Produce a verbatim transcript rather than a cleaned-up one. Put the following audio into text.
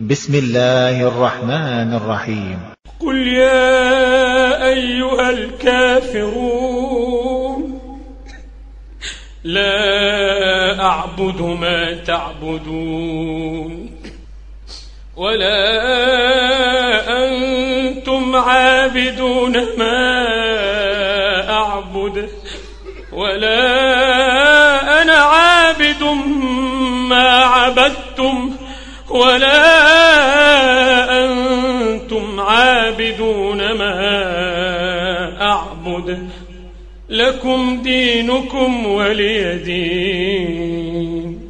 بسم الله الرحمن الرحيم. قل يا أيها الكافرون لا أعبد ما تعبدون ولا أنتم عابدون ما أعبد ولا أنا عابد ما عبدتم ولا أنتم عابدون ما أعبد لكم دينكم ولي دين.